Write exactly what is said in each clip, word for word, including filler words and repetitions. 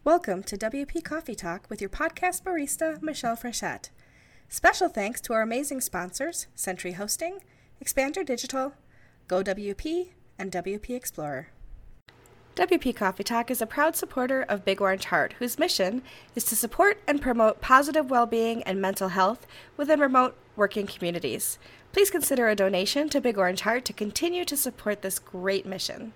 Welcome to W P Coffee Talk with your podcast barista, Michelle Frechette. Special thanks to our amazing sponsors, Sentry Hosting, Expander Digital, GoWP, and W P Explorer. W P Coffee Talk is a proud supporter of Big Orange Heart, whose mission is to support and promote positive well-being and mental health within remote working communities. Please consider a donation to Big Orange Heart to continue to support this great mission.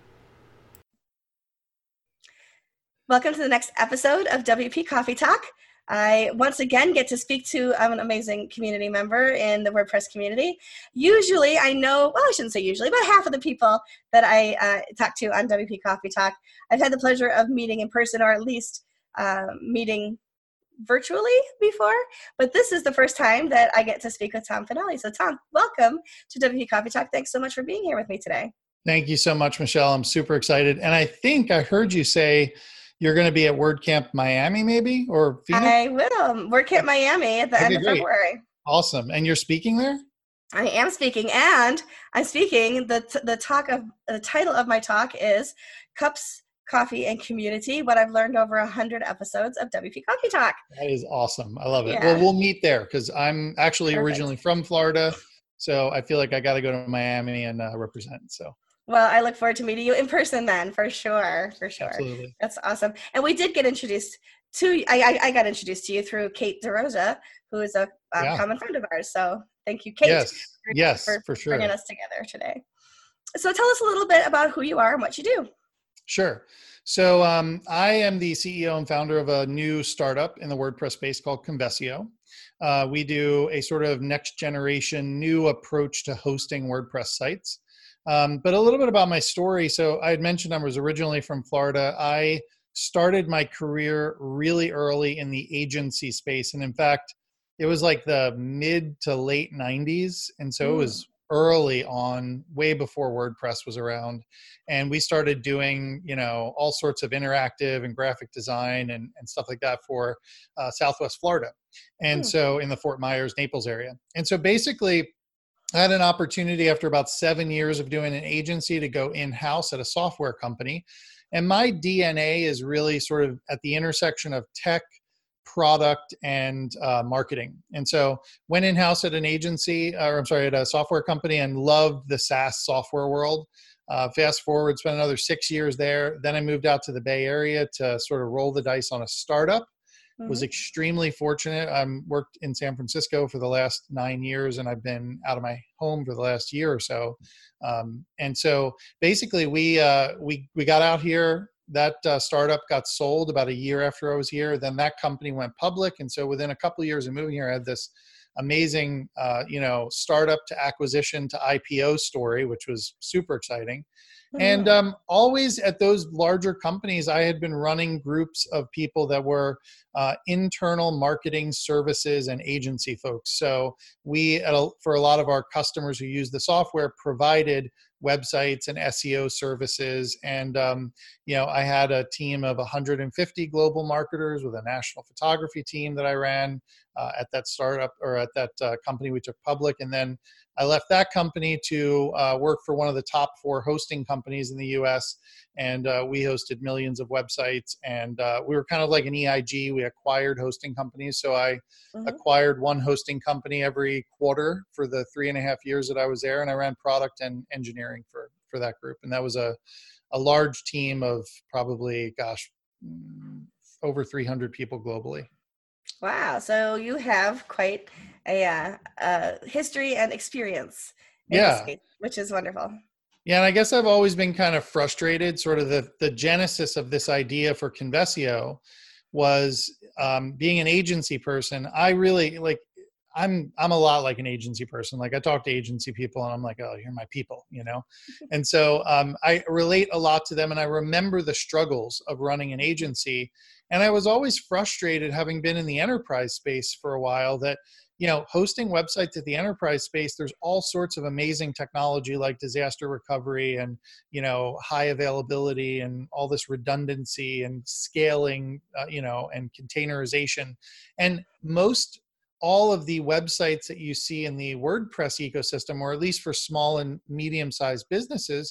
Welcome to the next episode of W P Coffee Talk. I once again get to speak to um, an amazing community member in the WordPress community. Usually I know, well, I shouldn't say usually, but half of the people that I uh, talk to on W P Coffee Talk, I've had the pleasure of meeting in person, or at least uh, meeting virtually before. But this is the first time that I get to speak with Tom Finelli. So Tom, welcome to W P Coffee Talk. Thanks so much for being here with me today. Thank you so much, Michelle. I'm super excited. And I think I heard you say you're going to be at WordCamp Miami, maybe, or Phoenix? I will. WordCamp Miami at the okay, end of great. February. Awesome. And you're speaking there? I am speaking, and I'm speaking. The the talk of the title of my talk is Cups, Coffee, and Community: What I've Learned Over a hundred episodes of W P Coffee Talk. That is awesome. I love it. Yeah. Well, we'll meet there because I'm actually Perfect. originally from Florida, so I feel like I got to go to Miami and uh, represent. So. Well, I look forward to meeting you in person then, for sure, for sure. Absolutely. That's awesome. And we did get introduced to, I, I, I got introduced to you through Kate DeRosa, who is a, a Yeah. common friend of ours. So thank you, Kate, Yes, for, yes, for, for sure. bringing us together today. So tell us a little bit about who you are and what you do. Sure. So um, I am the C E O and founder of a new startup in the WordPress space called Convesio. Uh, we do a sort of next generation new approach to hosting WordPress sites. Um, but a little bit about my story. So I had mentioned I was originally from Florida. I started my career really early in the agency space. And in fact, it was like the mid to late nineties. And so mm. it was early on, way before WordPress was around. And we started doing, you know, all sorts of interactive and graphic design and, and stuff like that for uh, Southwest Florida. And mm. so in the Fort Myers, Naples area. And so basically, I had an opportunity after about seven years of doing an agency to go in-house at a software company. And my D N A is really sort of at the intersection of tech, product, and uh, marketing. And so went in-house at an agency, or I'm sorry, at a software company, and loved the SaaS software world. Uh, fast forward, spent another six years there. Then I moved out to the Bay Area to sort of roll the dice on a startup. Was extremely fortunate. I um, worked in San Francisco for the last nine years, and I've been out of my home for the last year or so. Um, and so basically, we uh, we we got out here. That uh, startup got sold about a year after I was here. Then that company went public, and so within a couple of years of moving here, I had this amazing, uh, you know, startup to acquisition to I P O story, which was super exciting. And um, always at those larger companies, I had been running groups of people that were uh, internal marketing services and agency folks. So we, at a, for a lot of our customers who use the software, provided websites and S E O services. And, um, you know, I had a team of one hundred fifty global marketers with a national photography team that I ran uh, at that startup or at that uh, company we took public. And then I left that company to uh, work for one of the top four hosting companies in the U S, and uh, we hosted millions of websites, and uh, we were kind of like an E I G. We acquired hosting companies. So I mm-hmm. acquired one hosting company every quarter for the three and a half years that I was there, and I ran product and engineering for, for that group. And that was a, a large team of probably, gosh, over three hundred people globally. Wow. So you have quite a uh, uh, history and experience in yeah. this space, which is wonderful. Yeah, and I guess I've always been kind of frustrated. Sort of the, the genesis of this idea for Convesio was um, being an agency person. I really, like, I'm I'm a lot like an agency person. Like, I talk to agency people and I'm like, oh, you're my people, you know? And so um, I relate a lot to them, and I remember the struggles of running an agency. And I was always frustrated, having been in the enterprise space for a while, that, you know, hosting websites at the enterprise space, there's all sorts of amazing technology like disaster recovery and, you know, high availability and all this redundancy and scaling, uh, you know, and containerization. And most all of the websites that you see in the WordPress ecosystem, or at least for small and medium-sized businesses,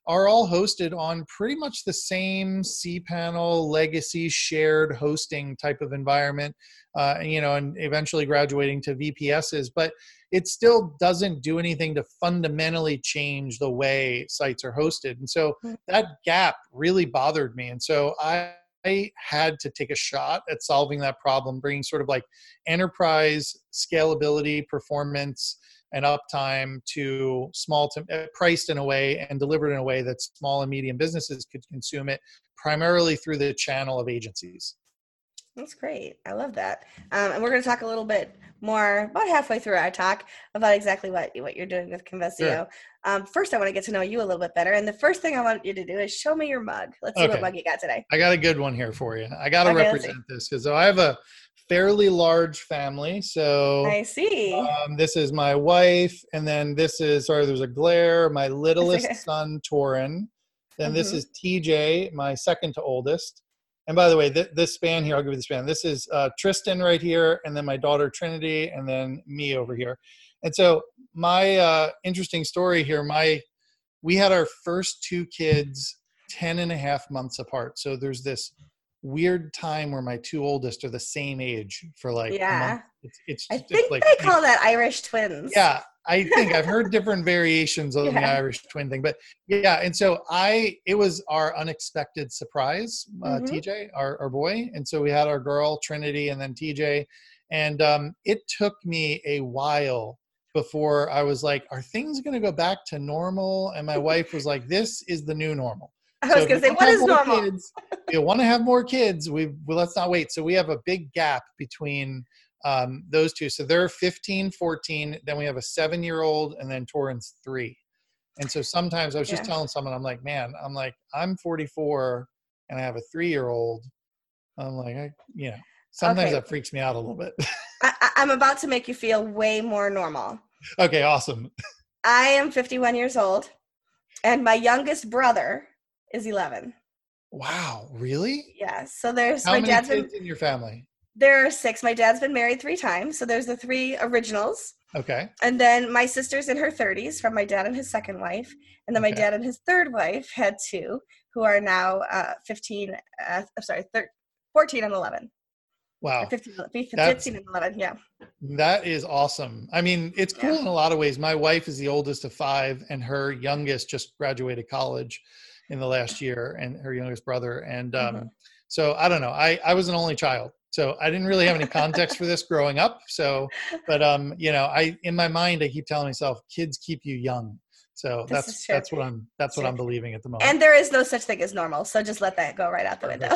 are all hosted on pretty much the same cPanel legacy shared hosting type of environment, uh, and, you know, and eventually graduating to V P Ss, but it still doesn't do anything to fundamentally change the way sites are hosted. And so that gap really bothered me. And so I, I had to take a shot at solving that problem, bringing sort of like enterprise scalability, performance, and uptime to small to uh, priced in a way and delivered in a way that small and medium businesses could consume it primarily through the channel of agencies. That's great. I love that. Um, and we're going to talk a little bit more about halfway through our talk about exactly what, what you're doing with Convesio. Sure. Um, first, I want to get to know you a little bit better. And the first thing I want you to do is show me your mug. Let's see okay. what mug you got today. I got a good one here for you. I got to okay, represent this because I have a fairly large family. So I see. Um, this is my wife. And then this is, sorry, there's a glare, my littlest son, Torin. Then mm-hmm. this is T J, my second to oldest. And by the way, th- this span here, I'll give you the span. This is uh, Tristan right here, and then my daughter Trinity, and then me over here. And so my uh, interesting story here, my we had our first two kids ten and a half months apart. So there's this weird time where my two oldest are the same age for like yeah. a month. It's, it's I just think like, they call that Irish twins. Yeah. I think I've heard different variations of yeah. the Irish twin thing, but yeah. And so I, it was our unexpected surprise, uh, mm-hmm. T J, our, our boy. And so we had our girl Trinity and then T J. And um, it took me a while before I was like, are things going to go back to normal? And my wife was like, this is the new normal. I was so going to say, what is normal? Kids, we want to have more kids. We well, let's not wait. So we have a big gap between Um, those two. So they're fifteen, fourteen. Then we have a seven-year-old, and then Torin's three. And so sometimes I was just yeah. telling someone, I'm like, man, I'm like, I'm forty-four, and I have a three-year-old. I'm like, I, you know, sometimes okay. that freaks me out a little bit. I, I'm about to make you feel way more normal. Okay, awesome. I am fifty-one years old, and my youngest brother is eleven. Wow, really? Yeah. So there's How my many dad's kids been, in your family? There are six. My dad's been married three times. So there's the three originals. Okay. And then my sister's in her thirties from my dad and his second wife. And then okay. my dad and his third wife had two who are now uh, fifteen, uh, I'm sorry, thirteen, fourteen and eleven. Wow. fifteen, fifteen and eleven, yeah. That is awesome. I mean, it's cool yeah. in a lot of ways. My wife is the oldest of five, and her youngest just graduated college in the last year, and her youngest brother. And um, mm-hmm. so I don't know. I, I was an only child. So I didn't really have any context for this growing up. So, but um, you know, I in my mind I keep telling myself, kids keep you young. So this that's that's what I'm that's what I'm believing at the moment. And there is no such thing as normal. So just let that go right out the window.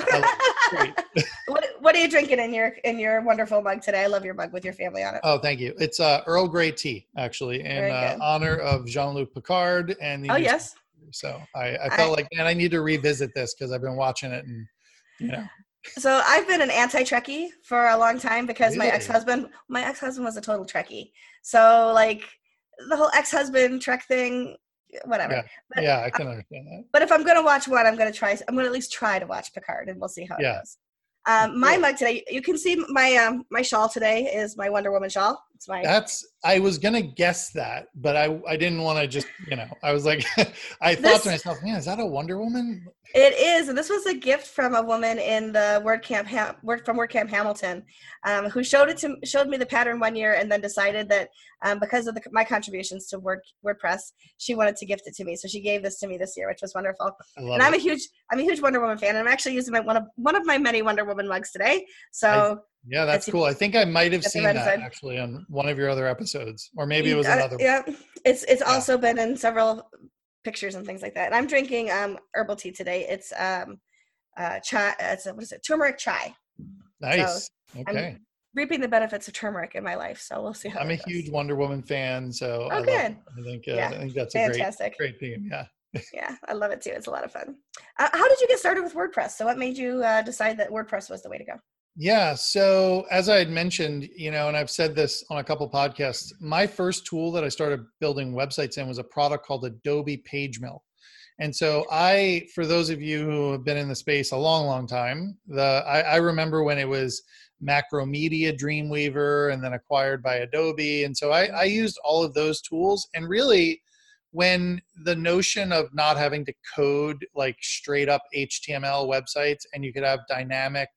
what What are you drinking in your in your wonderful mug today? I love your mug with your family on it. Oh, thank you. It's uh, Earl Grey tea, actually, in uh, honor of Jean-Luc Picard. And the oh yes. So I, I felt I, like, man, I need to revisit this because I've been watching it, and you know. So I've been an anti-Trekkie for a long time because really? my ex-husband, my ex-husband was a total Trekkie. So like the whole ex-husband Trek thing, whatever. Yeah, but, yeah I can understand that. But if I'm going to watch one, I'm going to try, I'm going to at least try to watch Picard, and we'll see how yeah. it goes. Um, my mug today, you can see my um, my shawl today is my Wonder Woman shawl. It's my. That's, I was going to guess that, but I, I didn't want to just, you know, I was like, I thought this, to myself, man, is that a Wonder Woman? It is, and this was a gift from a woman in the WordCamp Ham, Word from WordCamp Hamilton, um, who showed it to showed me the pattern one year, and then decided that um, because of the, my contributions to Word WordPress, she wanted to gift it to me. So she gave this to me this year, which was wonderful. And I'm it. a huge I'm a huge Wonder Woman fan, and I'm actually using my one of one of my many Wonder Woman mugs today. So I, yeah, that's cool. I think I might have seen that side. actually on one of your other episodes, or maybe it was another. Uh, yeah, it's it's yeah. also been in several pictures and things like that. And I'm drinking um herbal tea today. It's um uh chai. It's a, what is it? Turmeric chai. Nice. So okay. I'm reaping the benefits of turmeric in my life, so we'll see how. I'm a goes. huge Wonder Woman fan, so oh, I, good. love I think uh, yeah. I think that's a fantastic, great great theme. Yeah. Yeah, I love it too. It's a lot of fun. Uh, how did you get started with WordPress? So what made you uh, decide that WordPress was the way to go? Yeah. So as I had mentioned, you know, and I've said this on a couple podcasts, my first tool that I started building websites in was a product called Adobe PageMill. And so I, for those of you who have been in the space a long, long time, the I, I remember when it was Macromedia Dreamweaver and then acquired by Adobe. And so I, I used all of those tools. And really when the notion of not having to code like straight up H T M L websites and you could have dynamic,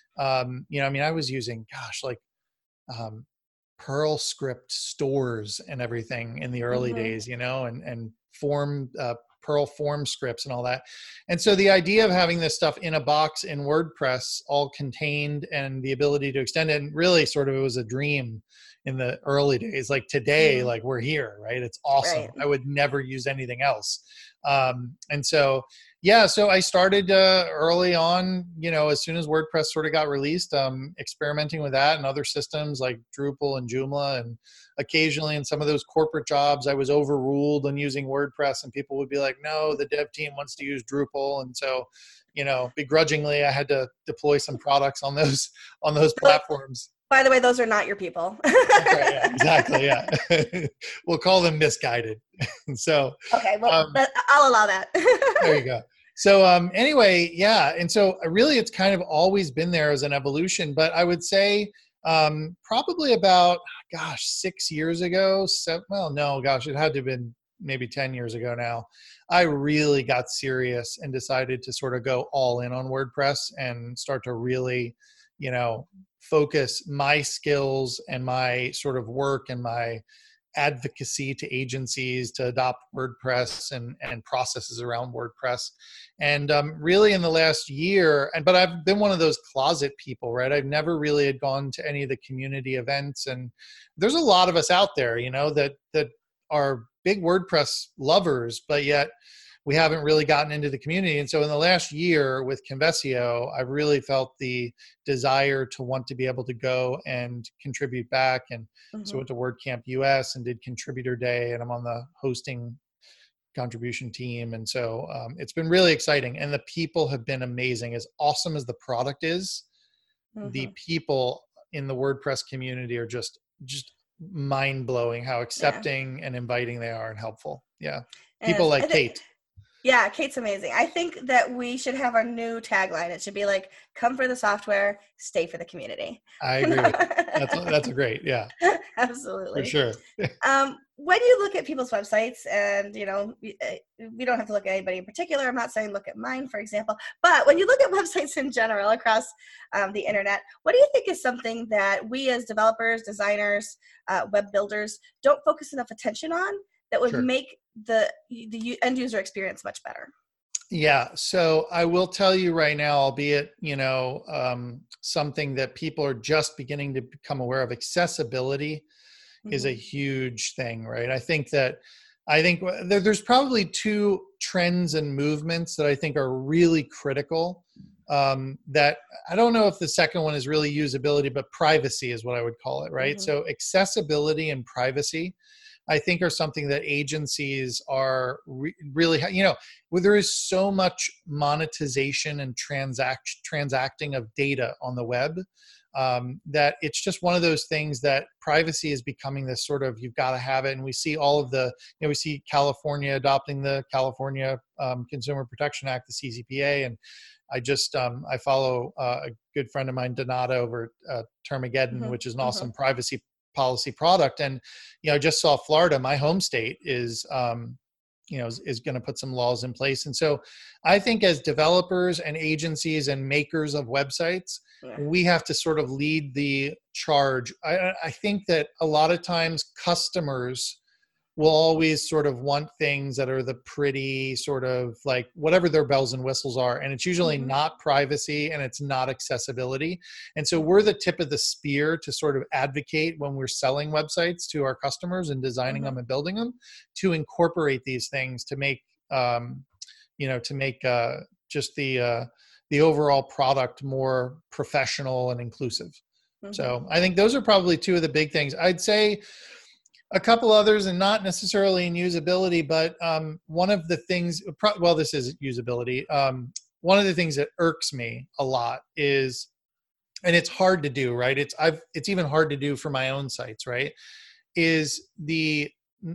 um, you know, I mean, I was using, gosh, like um, Perl script stores and everything in the early Mm-hmm. days, you know, and, and form, uh, Perl form scripts and all that. And so the idea of having this stuff in a box in WordPress all contained and the ability to extend it, and really sort of it was a dream in the early days. Like today, Mm-hmm. like we're here, right? It's awesome. Right. I would never use anything else. Um, and so, yeah, so I started uh, early on, you know, as soon as WordPress sort of got released, um, experimenting with that and other systems like Drupal and Joomla. And occasionally in some of those corporate jobs, I was overruled on using WordPress and people would be like, no, the dev team wants to use Drupal. And so, you know, begrudgingly, I had to deploy some products on those, on those platforms. By the way, those are not your people. That's right, yeah, exactly, yeah. We'll call them misguided. So, okay, well, um, I'll allow that. there you go. So um, anyway, yeah, and so really it's kind of always been there as an evolution, but I would say um, probably about, gosh, six years ago, seven, well, no, gosh, it had to have been maybe ten years ago now, I really got serious and decided to sort of go all in on WordPress and start to really, you know, focus my skills and my sort of work and my advocacy to agencies to adopt WordPress and, and processes around WordPress. And um, really in the last year, and but I've been one of those closet people, right? I've never really had gone to any of the community events. And there's a lot of us out there, you know, that that are big WordPress lovers, but yet we haven't really gotten into the community. And so in the last year with Convesio, I've really felt the desire to want to be able to go and contribute back. And mm-hmm. so I went to WordCamp U S and did Contributor Day, and I'm on the hosting contribution team. And so um, it's been really exciting. And the people have been amazing. As awesome as the product is, mm-hmm. the people in the WordPress community are just, just mind-blowing how accepting yeah. and inviting they are and helpful. Yeah. People and like think- Kate. Yeah, Kate's amazing. I think that we should have our new tagline. It should be like, come for the software, stay for the community. I agree with that. That's, that's a great, yeah. Absolutely. For sure. um, when you look at people's websites, and, you know, we, we don't have to look at anybody in particular. I'm not saying look at mine, for example. But when you look at websites in general across um, the internet, what do you think is something that we as developers, designers, uh, web builders don't focus enough attention on that would sure. make the the end user experience much better? Yeah, so I will tell you right now, albeit, you know, um, something that people are just beginning to become aware of, accessibility mm-hmm. is a huge thing, right? I think that, I think there, there's probably two trends and movements that I think are really critical. Um, that I don't know if the second one is really usability, but privacy is what I would call it, right? Mm-hmm. So accessibility and privacy, I think, are something that agencies are re- really, you know, where there is so much monetization and transact transacting of data on the web um, that it's just one of those things that privacy is becoming this sort of, you've got to have it. And we see all of the, you know, we see California adopting the California um, Consumer Protection Act, the C C P A. And I just, um, I follow uh, a good friend of mine, Donato, over uh, Termageddon, mm-hmm. which is an awesome mm-hmm. privacy policy product. And, you know, I just saw Florida, my home state, is, um, you know, is, is going to put some laws in place. And so I think as developers and agencies and makers of websites, yeah. we have to sort of lead the charge. I, I think that a lot of times customers will always sort of want things that are the pretty sort of like whatever their bells and whistles are. And it's usually mm-hmm. not privacy and it's not accessibility. And so we're the tip of the spear to sort of advocate when we're selling websites to our customers and designing mm-hmm. them and building them, to incorporate these things to make, um, you know, to make uh, just the, uh, the overall product more professional and inclusive. Mm-hmm. So I think those are probably two of the big things. I'd say a couple others, and not necessarily in usability, but um, one of the things, well, this is usability. Um, one of the things that irks me a lot is, and it's hard to do, right? It's I've it's even hard to do for my own sites, right? Is the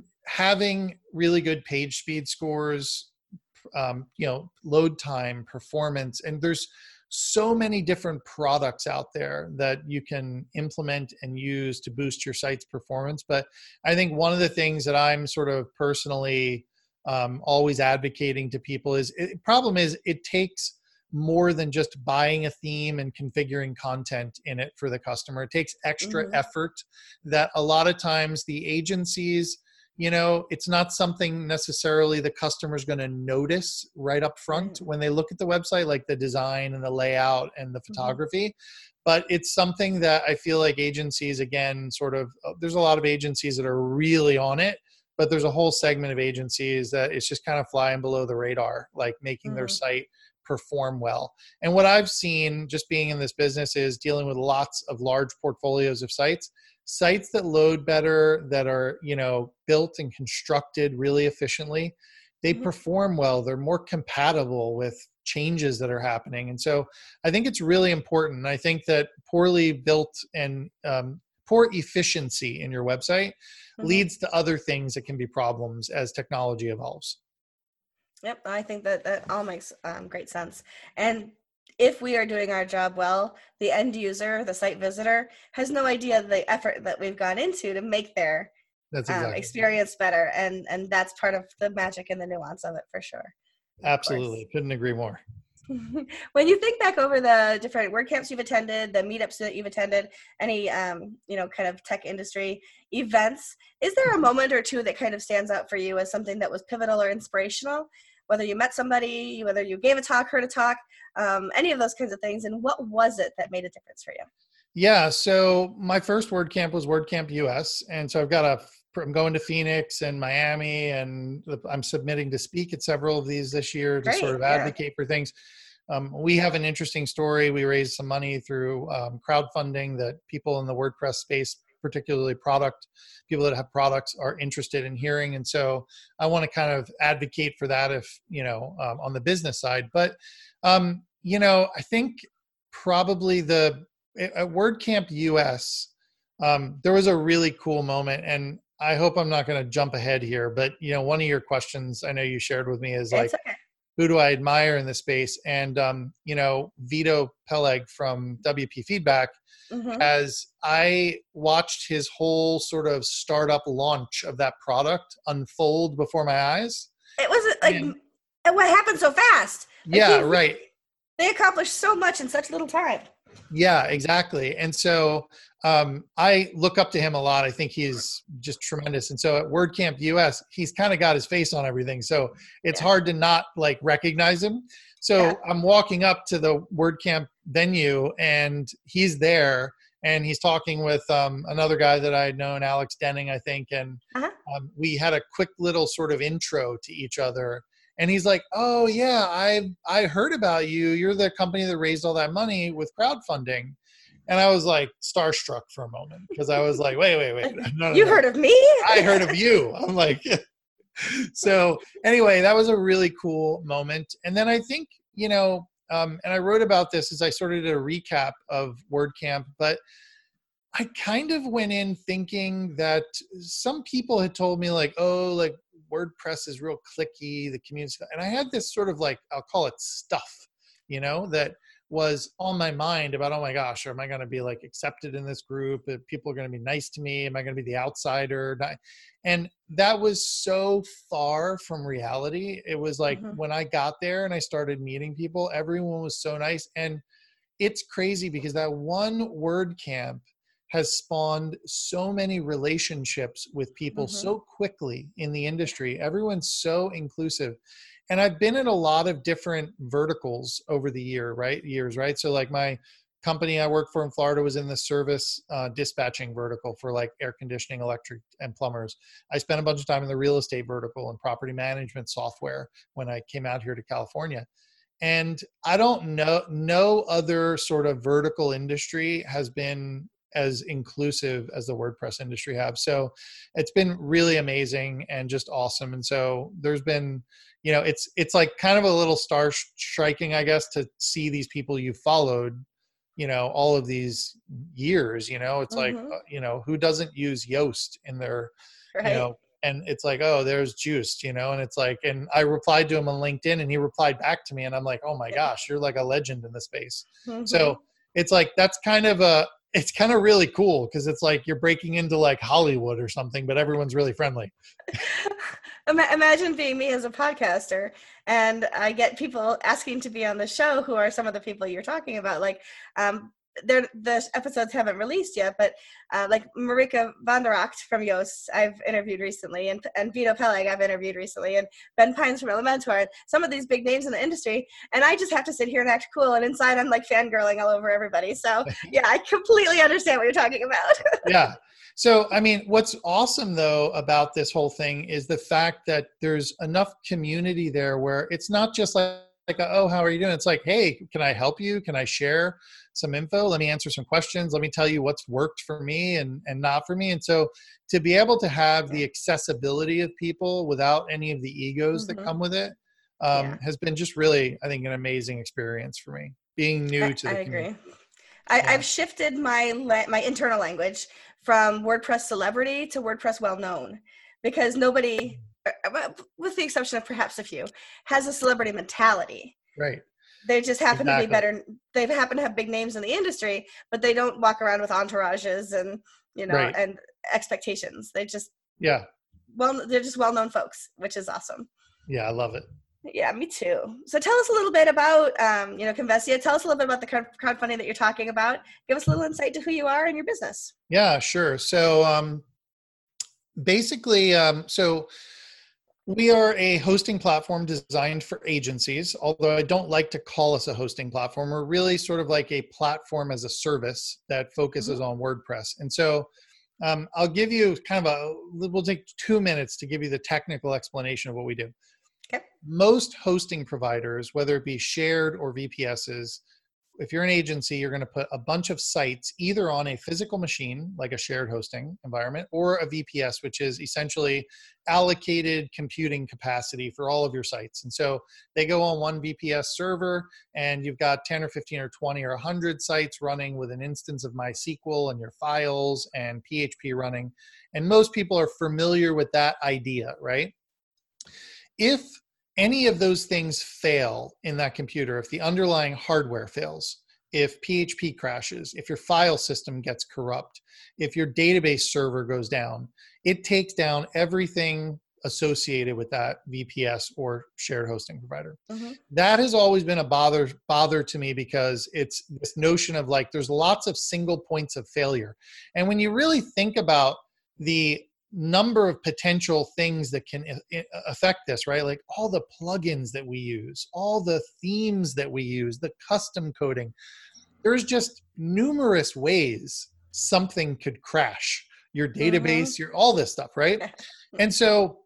having really good page speed scores, um, you know, load time, performance, and there's so many different products out there that you can implement and use to boost your site's performance. But I think one of the things that I'm sort of personally um, always advocating to people is, it, problem is it takes more than just buying a theme and configuring content in it for the customer. It takes extra Mm-hmm. effort that a lot of times the agencies, you know, it's not something necessarily the customer's going to notice right up front Right. when they look at the website, like the design and the layout and the photography. Mm-hmm. But it's something that I feel like agencies, again, sort of, there's a lot of agencies that are really on it, but there's a whole segment of agencies that it's just kind of flying below the radar, like making mm-hmm. their site perform well. And what I've seen just being in this business is dealing with lots of large portfolios of sites, sites that load better, that are, you know, built and constructed really efficiently. They mm-hmm. perform well. They're more compatible with changes that are happening. And so I think it's really important. I think that poorly built and um, poor efficiency in your website mm-hmm. leads to other things that can be problems as technology evolves. Yep, I think that that all makes um, great sense. And if we are doing our job well, the end user, the site visitor, has no idea the effort that we've gone into to make their that's exactly. um, experience better. And, and that's part of the magic and the nuance of it, for sure. Absolutely. Couldn't agree more. When you think back over the different WordCamps you've attended, the meetups that you've attended, any, um, you know, kind of tech industry events, is there a moment or two that kind of stands out for you as something that was pivotal or inspirational? Whether you met somebody, whether you gave a talk, heard a talk, um, any of those kinds of things. And what was it that made a difference for you? Yeah, so my first WordCamp was WordCamp U S. And so I've got a, I'm going to Phoenix and Miami, and I'm submitting to speak at several of these this year to Great, sort of advocate yeah. for things. Um, we have an interesting story. We raised some money through um, crowdfunding that people in the WordPress space, particularly product, people that have products, are interested in hearing. And so I want to kind of advocate for that if, you know, um, on the business side. But, um, you know, I think probably the, at WordCamp U S, um, there was a really cool moment, and I hope I'm not going to jump ahead here, but, you know, one of your questions I know you shared with me is like, okay. who do I admire in this space? And, um, you know, Vito Peleg from W P Feedback, mm-hmm. as I watched his whole sort of startup launch of that product unfold before my eyes. It was like, and, what happened so fast? Like yeah, he, right. They accomplished so much in such little time. Yeah, exactly. And so um, I look up to him a lot. I think he's just tremendous. And so at WordCamp U S, he's kind of got his face on everything. So it's yeah. hard to not like recognize him. So yeah. I'm walking up to the WordCamp venue, and he's there, and he's talking with um, another guy that I had known, Alex Denning, I think. And uh-huh. um, we had a quick little sort of intro to each other. And he's like, oh, yeah, I I heard about you. You're the company that raised all that money with crowdfunding. And I was like starstruck for a moment, because I was like, wait, wait, wait. No, no, you no. heard of me? I heard of you. I'm like, so anyway, that was a really cool moment. And then I think, you know, um, and I wrote about this as I sort of did a recap of WordCamp, but I kind of went in thinking that some people had told me like, oh, like, WordPress is real clicky, the community. And I had this sort of like, I'll call it stuff, you know, that was on my mind about, oh my gosh, am I going to be like accepted in this group? If people are going to be nice to me? Am I going to be the outsider? And that was so far from reality. It was like mm-hmm. when I got there and I started meeting people, everyone was so nice. And it's crazy because that one WordCamp has spawned so many relationships with people mm-hmm. so quickly in the industry. Everyone's so inclusive. And I've been in a lot of different verticals over the year, right? Years, right? So like my company I worked for in Florida was in the service uh, dispatching vertical for like air conditioning, electric, and plumbers. I spent a bunch of time in the real estate vertical and property management software when I came out here to California. And I don't know, no other sort of vertical industry has been as inclusive as the WordPress industry have. So it's been really amazing and just awesome. And so there's been, you know, it's, it's like kind of a little star striking, I guess, to see these people you followed, you know, all of these years, you know, it's mm-hmm. like, uh, you know, who doesn't use Yoast in their, right. you know, and it's like, oh, there's Juiced, you know, and it's like, and I replied to him on LinkedIn and he replied back to me and I'm like, oh my gosh, you're like a legend in the space. Mm-hmm. So it's like, that's kind of a, it's kind of really cool because it's like you're breaking into like Hollywood or something, but everyone's really friendly. Imagine being me as a podcaster and I get people asking to be on the show who are some of the people you're talking about. Like, um, they're, the episodes haven't released yet, but uh, like Marika van der Acht from Yoast, I've interviewed recently, and, and Vito Peleg, I've interviewed recently, and Ben Pines from Elementor, and some of these big names in the industry. And I just have to sit here and act cool. And inside I'm like fangirling all over everybody. So yeah, I completely understand what you're talking about. Yeah. So, I mean, what's awesome though about this whole thing is the fact that there's enough community there where it's not just like, like, oh, how are you doing? It's like, hey, can I help you? Can I share some info? Let me answer some questions. Let me tell you what's worked for me and, and not for me. And so to be able to have the accessibility of people without any of the egos Mm-hmm. that come with it um, Yeah. has been just really, I think, an amazing experience for me, being new I, to the I community. agree. I, Yeah. I've shifted my la- my internal language from WordPress celebrity to WordPress well-known, because nobody, uh, with the exception of perhaps a few, has a celebrity mentality. Right. They just happen Exactly. to be better. They happen to have big names in the industry, but they don't walk around with entourages and, you know, Right. and expectations. They just, Yeah. well, they're just well-known folks, which is awesome. Yeah, I love it. Yeah, me too. So tell us a little bit about, um, you know, Convesia. Tell us a little bit about the crowd- crowdfunding that you're talking about. Give us a little insight to who you are and your business. Yeah, sure. So um, basically, um, so we are a hosting platform designed for agencies, although I don't like to call us a hosting platform. We're really sort of like a platform as a service that focuses Mm-hmm. on WordPress. And so um, I'll give you kind of a, we'll take two minutes to give you the technical explanation of what we do. Okay. Most hosting providers, whether it be shared or V P Ss, if you're an agency, you're going to put a bunch of sites either on a physical machine, like a shared hosting environment, or a V P S, which is essentially allocated computing capacity for all of your sites. And so they go on one V P S server, and you've got ten or fifteen or twenty or one hundred sites running with an instance of MySQL and your files and P H P running. And most people are familiar with that idea, right? If any of those things fail in that computer, if the underlying hardware fails, if P H P crashes, if your file system gets corrupt, if your database server goes down, it takes down everything associated with that V P S or shared hosting provider. Mm-hmm. That has always been a bother bother to me because it's this notion of like there's lots of single points of failure. And when you really think about the number of potential things that can affect this, right? Like all the plugins that we use, all the themes that we use, the custom coding. There's just numerous ways something could crash. Your database, Mm-hmm. your all this stuff, right? And so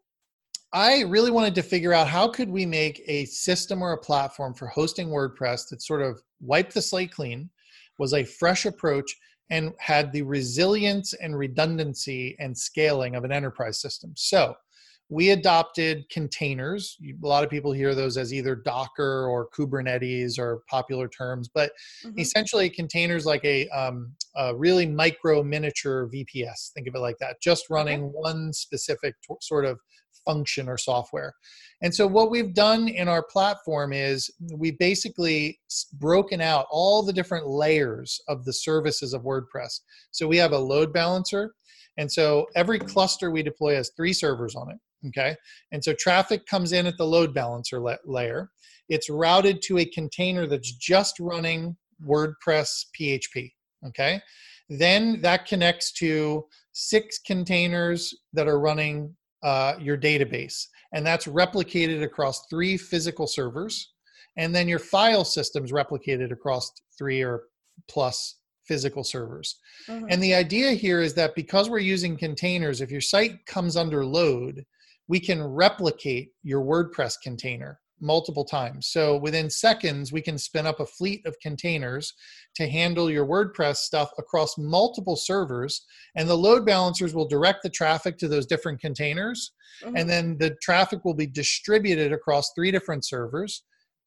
I really wanted to figure out how could we make a system or a platform for hosting WordPress that sort of wiped the slate clean, was a fresh approach, and had the resilience and redundancy and scaling of an enterprise system. So we adopted containers. A lot of people hear those as either Docker or Kubernetes or popular terms, but Mm-hmm. essentially containers like a, um, a really micro miniature V P S. Think of it like that, just running Okay. one specific t- sort of function or software. And so what we've done in our platform is we basically broken out all the different layers of the services of WordPress. So we have a load balancer. And so every cluster we deploy has three servers on it. Okay. And so traffic comes in at the load balancer la- layer. It's routed to a container that's just running WordPress P H P. Okay. Then that connects to six containers that are running uh, your database. And that's replicated across three physical servers. And then your file system's replicated across three or plus physical servers. Mm-hmm. And the idea here is that because we're using containers, if your site comes under load, we can replicate your WordPress container multiple times. So within seconds, we can spin up a fleet of containers to handle your WordPress stuff across multiple servers. And the load balancers will direct the traffic to those different containers. Mm-hmm. And then the traffic will be distributed across three different servers,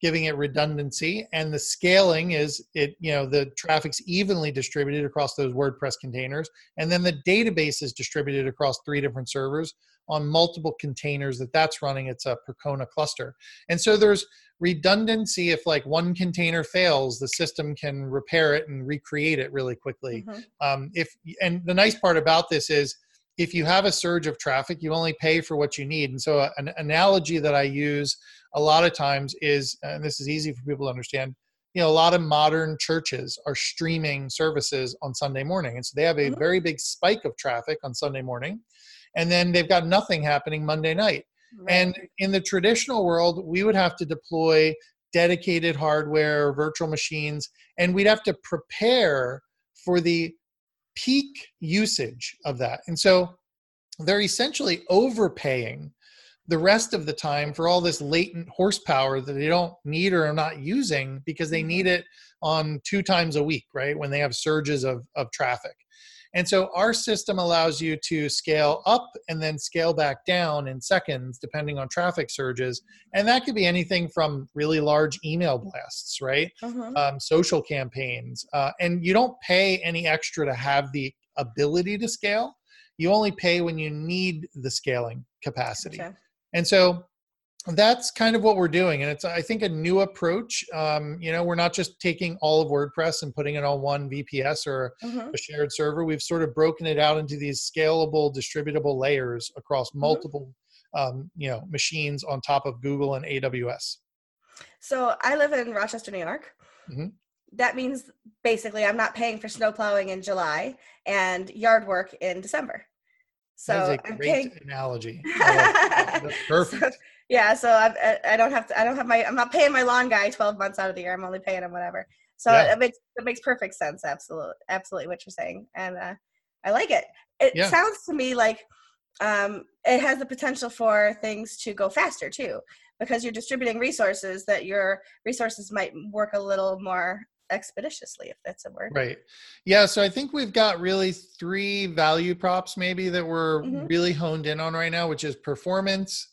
giving it redundancy. And the scaling is it, you know, the traffic's evenly distributed across those WordPress containers. And then the database is distributed across three different servers on multiple containers that that's running. It's a Percona cluster. And so there's redundancy. If like one container fails, the system can repair it and recreate it really quickly. Mm-hmm. Um, if and the nice part about this is if you have a surge of traffic, you only pay for what you need. And so an analogy that I use a lot of times is, and this is easy for people to understand, you know, a lot of modern churches are streaming services on Sunday morning. And so they have a mm-hmm. very big spike of traffic on Sunday morning. And then they've got nothing happening Monday night. Right. And in the traditional world, we would have to deploy dedicated hardware, virtual machines, and we'd have to prepare for the peak usage of that. And so they're essentially overpaying the rest of the time for all this latent horsepower that they don't need or are not using because they need it on two times a week, right? When they have surges of, of traffic. And so our system allows you to scale up and then scale back down in seconds, depending on traffic surges. And that could be anything from really large email blasts, right? Mm-hmm. Um, social campaigns. Uh, and you don't pay any extra to have the ability to scale. You only pay when you need the scaling capacity. Okay. And so that's kind of what we're doing. And it's, I think, a new approach. Um, you know, we're not just taking all of WordPress and putting it on one V P S or mm-hmm. a shared server. We've sort of broken it out into these scalable, distributable layers across multiple, mm-hmm. um, you know, machines on top of Google and A W S. So I live in Rochester, New York. Mm-hmm. That means basically I'm not paying for snow plowing in July and yard work in December. So that is a I'm great paying... analogy. That's perfect. So, yeah, so I, I don't have to. I don't have my. I'm not paying my lawn guy twelve months out of the year. I'm only paying him whatever. So yeah. it makes it makes perfect sense. Absolutely, absolutely what you're saying, and uh, I like it. It yeah. sounds to me like um, it has the potential for things to go faster too, because you're distributing resources. That your resources might work a little more expeditiously, if that's a word. Right. Yeah. So I think we've got really three value props maybe that we're mm-hmm. really honed in on right now, which is performance,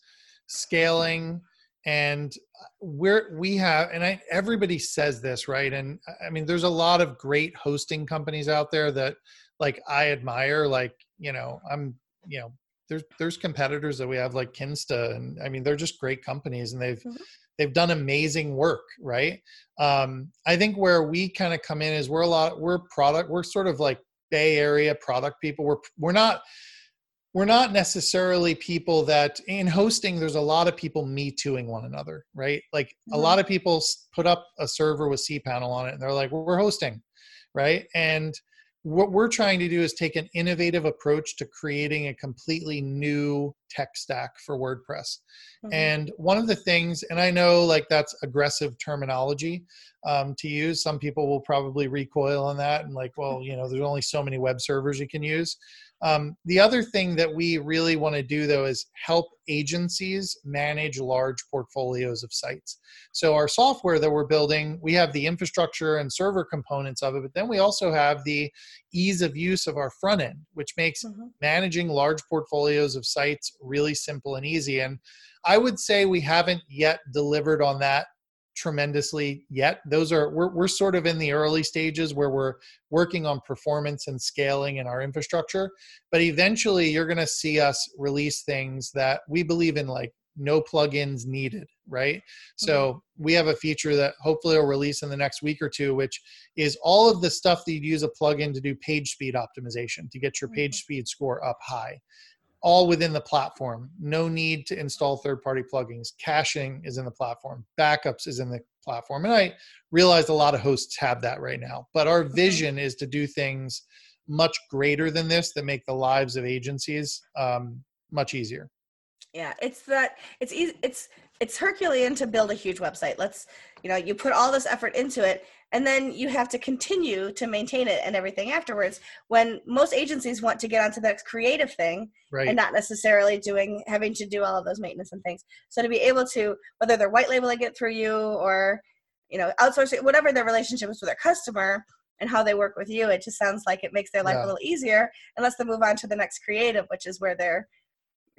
scaling, and we're we have and I everybody says this, right? And I mean, there's a lot of great hosting companies out there that like I admire. Like, you know, I'm you know there's there's competitors that we have like Kinsta, and I mean, they're just great companies, and they've mm-hmm. they've done amazing work, right? Um, I think where we kind of come in is we're a lot we're product we're sort of like Bay Area product people. We're we're not. We're not necessarily people that in hosting, there's a lot of people me tooing one another, right? Like mm-hmm. a lot of people put up a server with cPanel on it and they're like, well, we're hosting, right? And what we're trying to do is take an innovative approach to creating a completely new tech stack for WordPress. Mm-hmm. And one of the things, and I know like that's aggressive terminology um, to use. Some people will probably recoil on that and like, well, you know, there's only so many web servers you can use. Um, the other thing that we really want to do, though, is help agencies manage large portfolios of sites. So our software that we're building, we have the infrastructure and server components of it, but then we also have the ease of use of our front end, which makes mm-hmm. managing large portfolios of sites really simple and easy. And I would say we haven't yet delivered on that tremendously yet. Those are we're we're sort of in the early stages where we're working on performance and scaling in our infrastructure, but eventually you're going to see us release things that we believe in, like no plugins needed, right? Mm-hmm. So we have a feature that hopefully will release in the next week or two, which is all of the stuff that you'd use a plugin to do page speed optimization to get your page mm-hmm. speed score up high. All within the platform. No need to install third-party plugins. Caching is in the platform. Backups is in the platform. And I realize a lot of hosts have that right now. But our vision is to do things much greater than this that make the lives of agencies um, much easier. Yeah, it's that it's easy. It's it's Herculean to build a huge website. Let's, you know, you put all this effort into it, and then you have to continue to maintain it and everything afterwards. When most agencies want to get onto the next creative thing, right, and not necessarily doing having to do all of those maintenance and things. So to be able to, whether they're white labeling it through you or, you know, outsourcing, whatever their relationship is with their customer and how they work with you, it just sounds like it makes their life yeah. a little easier and lets them move on to the next creative, which is where they're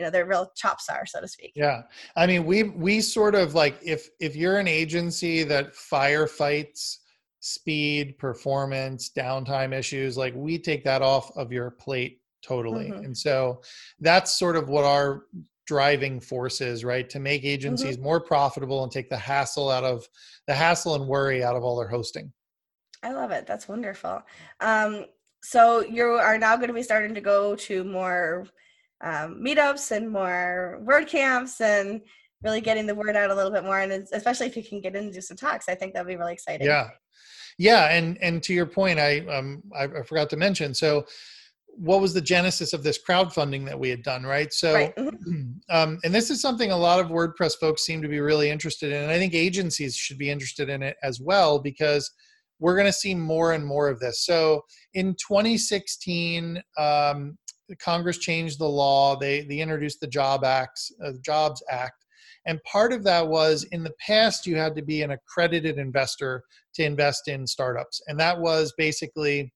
you know, their real chops are, so to speak. Yeah. I mean, we, we sort of like, if, if you're an agency that firefights speed, performance, downtime issues, like we take that off of your plate totally. Mm-hmm. And so that's sort of what our driving force is, right? To make agencies Mm-hmm. more profitable and take the hassle out of the hassle and worry out of all their hosting. I love it. That's wonderful. Um, so you are now going to be starting to go to more um, meetups and more WordCamps and really getting the word out a little bit more. And it's, especially if you can get in and do some talks, I think that'll be really exciting. Yeah. Yeah. And, and to your point, I, um, I, I forgot to mention, so what was the genesis of this crowdfunding that we had done, right? So, right. Mm-hmm. um, and this is something a lot of WordPress folks seem to be really interested in. And I think agencies should be interested in it as well, because we're going to see more and more of this. So in twenty sixteen, um, Congress changed the law. They, they introduced the Job Acts, uh, Jobs Act. And part of that was, in the past, you had to be an accredited investor to invest in startups. And that was basically,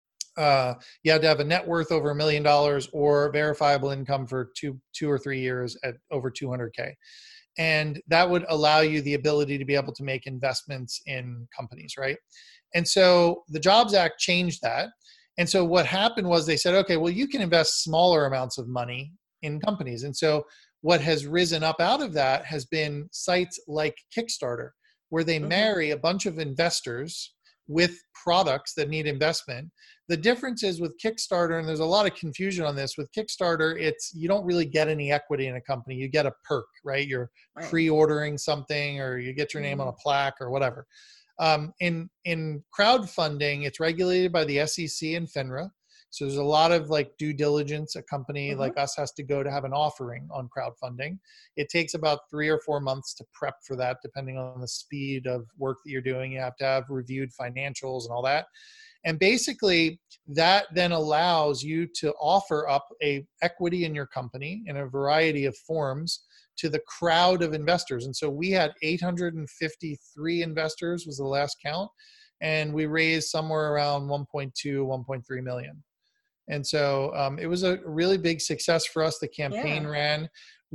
uh, you had to have a net worth over a million dollars or verifiable income for two, two or three years at over two hundred K. And that would allow you the ability to be able to make investments in companies, right? And so the Jobs Act changed that. And so what happened was they said, okay, well, you can invest smaller amounts of money in companies. And so what has risen up out of that has been sites like Kickstarter, where they Mm-hmm. marry a bunch of investors with products that need investment. The difference is with Kickstarter, and there's a lot of confusion on this, with Kickstarter, it's, you don't really get any equity in a company. You get a perk, right? You're Right. pre-ordering something, or you get your name on a plaque or whatever. Um, in, in crowdfunding, it's regulated by the S E C and FINRA. So there's a lot of like due diligence a company Mm-hmm. like us has to go to have an offering on crowdfunding. It takes about three or four months to prep for that, depending on the speed of work that you're doing. You have to have reviewed financials and all that. And basically that then allows you to offer up a equity in your company in a variety of forms to the crowd of investors. And so we had eight hundred fifty-three investors was the last count. And we raised somewhere around one point two, one point three million. And so um, it was a really big success for us. The campaign Yeah. ran.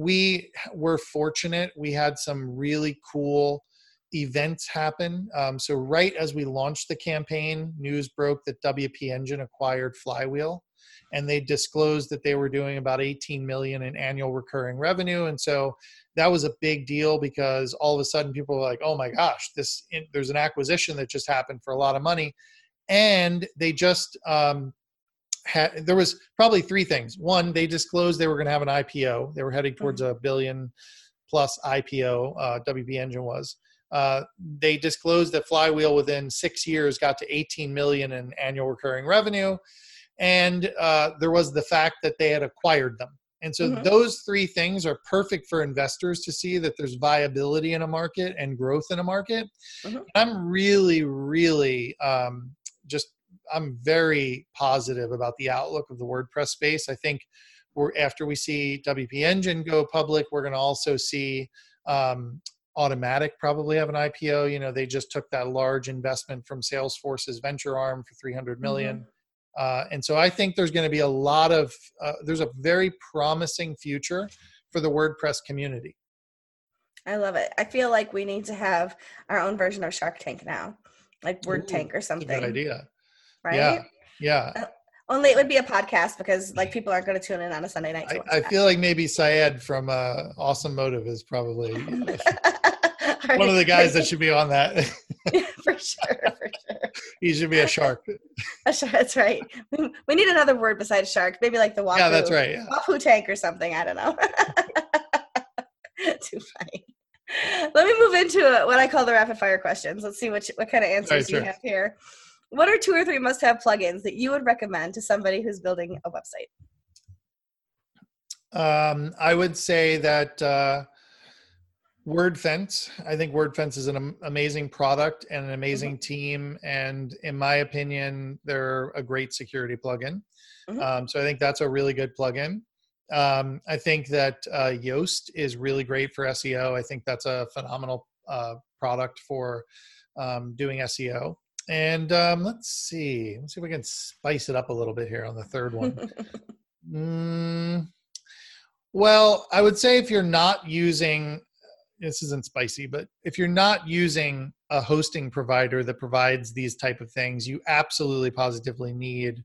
We were fortunate. We had some really cool events happen. Um, so right as we launched the campaign, news broke that W P Engine acquired Flywheel, and they disclosed that they were doing about eighteen million in annual recurring revenue. And so that was a big deal, because all of a sudden people were like, oh my gosh, this, there's an acquisition that just happened for a lot of money. And they just, um, had, there was probably three things. One, they disclosed they were going to have an I P O. They were heading towards Mm-hmm. a billion plus I P O, uh, W P Engine was. Uh, they disclosed that Flywheel within six years got to eighteen million in annual recurring revenue. And uh, there was the fact that they had acquired them. And so Mm-hmm. those three things are perfect for investors to see that there's viability in a market and growth in a market. Mm-hmm. I'm really, really um, just, I'm very positive about the outlook of the WordPress space. I think we're, after we see W P Engine go public, we're going to also see um, Automatic probably have an I P O. You know, they just took that large investment from Salesforce's venture arm for three hundred million. Mm-hmm. Uh, and so I think there's going to be a lot of, uh, there's a very promising future for the WordPress community. I love it. I feel like we need to have our own version of Shark Tank now, like Word Ooh, Tank or that's something. a good idea. Right? Yeah. Yeah. Uh, only it would be a podcast, because like people aren't going to tune in on a Sunday night to I, watch I that. feel like maybe Syed from uh, Awesome Motive is probably one Right. of the guys that should be on that. For sure, for sure. He should be a shark. A shark, that's right. We, we need another word besides shark. Maybe like the Wahoo. Yeah, that's right. Yeah. Wahoo tank or something. I don't know. Too funny. Let me move into what I call the rapid fire questions. Let's see what what kind of answers Right, you sure. have here. What are two or three must-have plugins that you would recommend to somebody who's building a website? Um, I would say that uh, WordFence. I think WordFence is an am- amazing product and an amazing Mm-hmm. team. And in my opinion, they're a great security plugin. Mm-hmm. Um, so I think that's a really good plugin. Um, I think that uh, Yoast is really great for S E O. I think that's a phenomenal uh, product for um, doing S E O. And um, let's see, let's see if we can spice it up a little bit here on the third one. Mm, Well, I would say if you're not using, this isn't spicy, but if you're not using a hosting provider that provides these type of things, you absolutely positively need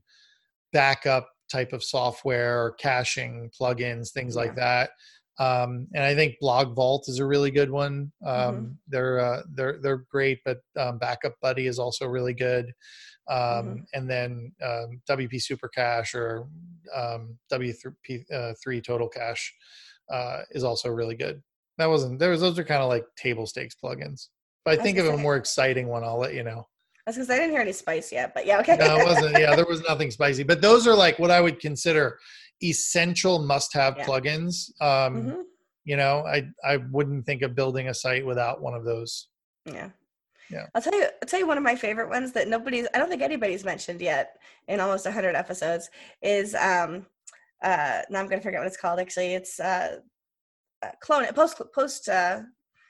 backup type of software or caching plugins, things Yeah. like that. Um, and I think Blog Vault is a really good one. Um, Mm-hmm. they're uh, they're they're great, but um, Backup Buddy is also really good. Mm-hmm. Um, and then um, W P Super Cache or um, W three Total Cache uh, is also really good. That wasn't there was those are kind of like table stakes plugins. If I I was think of gonna a say, more exciting one, I'll let you know. I was gonna say I didn't hear any spice yet, but yeah, okay. No, it wasn't. Yeah, there was nothing spicy. But those are like what I would consider essential must-have Yeah. plugins. Um, Mm-hmm. you know, I I wouldn't think of building a site without one of those. Yeah. Yeah. I'll tell you, I'll tell you one of my favorite ones that nobody's, I don't think anybody's mentioned yet in almost one hundred episodes is, um, uh, now I'm going to forget what it's called. Actually, it's, uh, uh clone it, post, post, uh,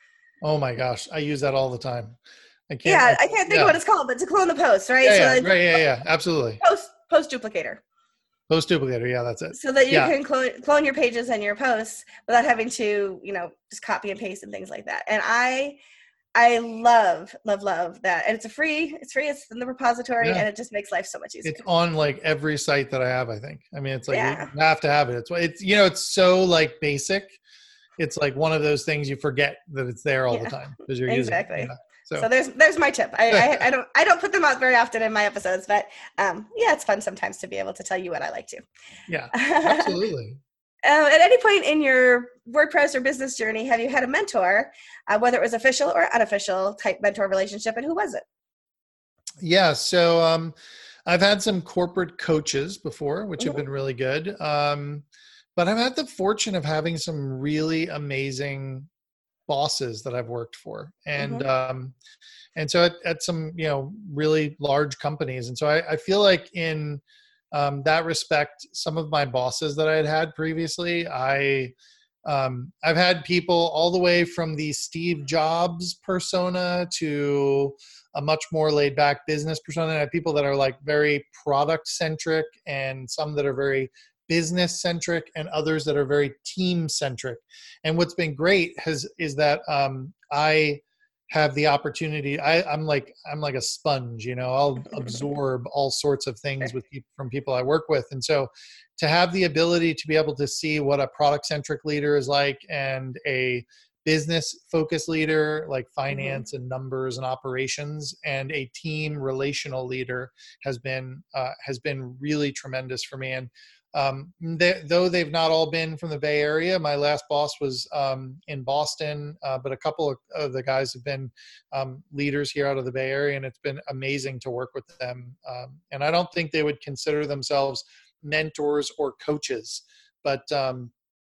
Oh my gosh, I use that all the time. I can't. yeah, I, I can't think of yeah. what it's called, but to clone the post, right? Yeah. So Yeah. then Right. Yeah. Yeah. Absolutely. post, post duplicator. Post duplicator. Yeah, that's it. So that you Yeah. can clone, clone your pages and your posts without having to, you know, just copy and paste and things like that. And I, I love, love, love that. And it's a free, it's free, it's in the repository, Yeah. and it just makes life so much easier. It's on like every site that I have, I think. I mean, it's like Yeah. you have to have it. It's it's you know, it's so like basic. It's like one of those things you forget that it's there all Yeah. the time because you're Exactly. using it. Yeah. So, so there's there's my tip. I, I I don't I don't put them out very often in my episodes, but um yeah, it's fun sometimes to be able to tell you what I like to. yeah, absolutely. Um, at any point in your WordPress or business journey, have you had a mentor, uh, whether it was official or unofficial type mentor relationship, and who was it? Yeah. So um, I've had some corporate coaches before, which have Mm-hmm. been really good. Um, but I've had the fortune of having some really amazing bosses that I've worked for. And Mm-hmm. um, and so at, at some, you know, really large companies. And so I, I feel like in um, that respect, some of my bosses that I had had previously, I um, I've had people all the way from the Steve Jobs persona to a much more laid back business persona. I have people that are like very product centric and some that are very business centric and others that are very team centric. And what's been great has is that um, I have the opportunity. I, I'm like I'm like a sponge, you know. I'll absorb all sorts of things with people from people I work with, and so to have the ability to be able to see what a product centric leader is like and a business focused leader like finance Mm-hmm. and numbers and operations and a team relational leader has been uh, has been really tremendous for me. And um, they, though they've not all been from the Bay Area, my last boss was um, in Boston, uh, but a couple of, of the guys have been um, leaders here out of the Bay Area, and it's been amazing to work with them. Um, and I don't think they would consider themselves mentors or coaches, but um,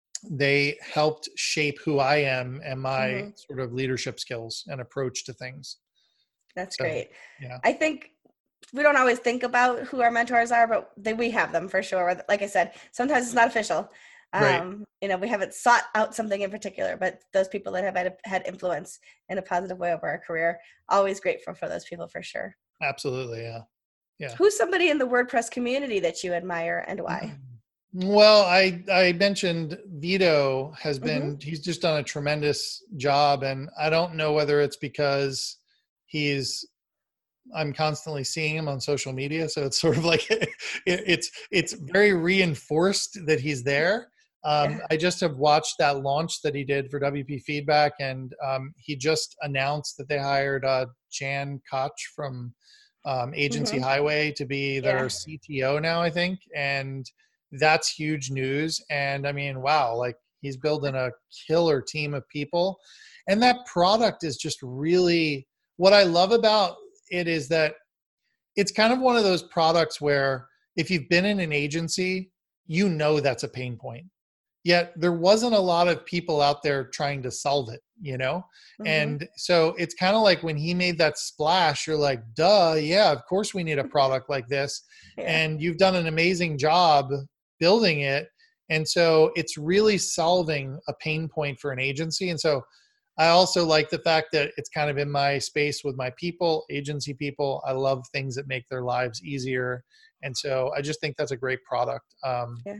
they helped shape who I am and my Mm-hmm. sort of leadership skills and approach to things. That's So, great. yeah. I think we don't always think about who our mentors are, but they, we have them for sure. Like I said, sometimes it's not official. Um, Right. You know, we haven't sought out something in particular, but those people that have had, had influence in a positive way over our career, always grateful for those people for sure. Absolutely. Yeah. Yeah. Who's somebody in the WordPress community that you admire and why? Well, I I mentioned Vito has Mm-hmm. been he's just done a tremendous job, and I don't know whether it's because he's I'm constantly seeing him on social media, so it's sort of like it, it's it's very reinforced that he's there. Um, Yeah. I just have watched that launch that he did for W P Feedback, and um, he just announced that they hired uh, Jan Koch from um, Agency Mm-hmm. Highway to be their Yeah. C T O now, I think, and that's huge news. And I mean, wow, like he's building a killer team of people, and that product is just really what I love about it is that it's kind of one of those products where if you've been in an agency, you know that's a pain point. Yet there wasn't a lot of people out there trying to solve it, you know? Mm-hmm. And so it's kind of like when he made that splash, you're like, duh, yeah, of course we need a product like this. Yeah. And you've done an amazing job building it. And so it's really solving a pain point for an agency. And so I also like the fact that it's kind of in my space with my people, agency people. I love things that make their lives easier. And so I just think that's a great product. Um, Yeah.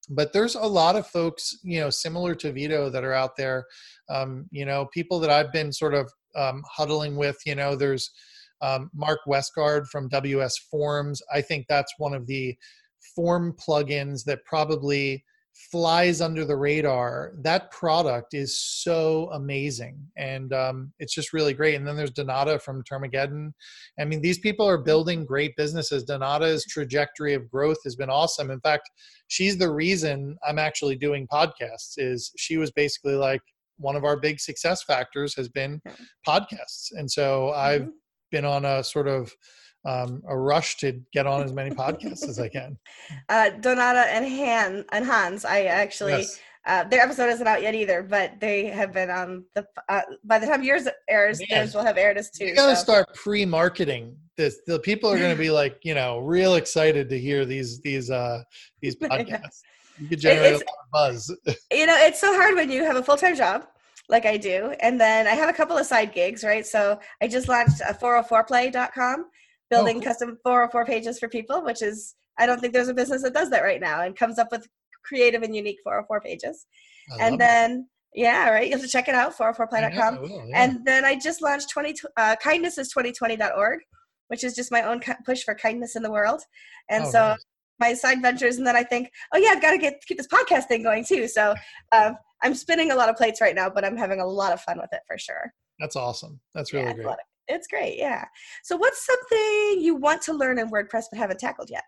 but there's a lot of folks, you know, similar to Vito that are out there. Um, you know, people that I've been sort of um, huddling with. You know, there's um, Mark Westgard from W S Forms. I think that's one of the form plugins that probably flies under the radar. That product is so amazing, and um, it's just really great. And then there's Donata from Termageddon. I mean, these people are building great businesses. Donata's trajectory of growth has been awesome. In fact, she's the reason I'm actually doing podcasts. Is she was basically like, one of our big success factors has been podcasts, and so I've mm-hmm. been on a sort of Um, a rush to get on as many podcasts as I can. Uh, Donata and Han and Hans, I actually, yes. uh, their episode isn't out yet either, but they have been on the, uh, by the time yours airs, Man, theirs will have aired as too. You gotta so. start pre-marketing this. The people are going to be like, you know, real excited to hear these, these, uh, these podcasts. You could generate it's, a lot of buzz. You know, it's so hard when you have a full-time job like I do. And then I have a couple of side gigs, right? So I just launched a four oh four play dot com. Building oh, cool. custom four oh four pages for people, which is, I don't think there's a business that does that right now and comes up with creative and unique four oh four pages. I and then, that. yeah, right. You have to check it out, four oh four play dot com. Yeah, yeah. And then I just launched twenty, uh, kindness is twenty twenty dot org, which is just my own push for kindness in the world. And oh, so nice. My side ventures. And then I think, oh yeah, I've got to get, keep this podcast thing going too. So um, I'm spinning a lot of plates right now, but I'm having a lot of fun with it for sure. That's awesome. That's really yeah, great. It's great, yeah. So what's something you want to learn in WordPress but haven't tackled yet?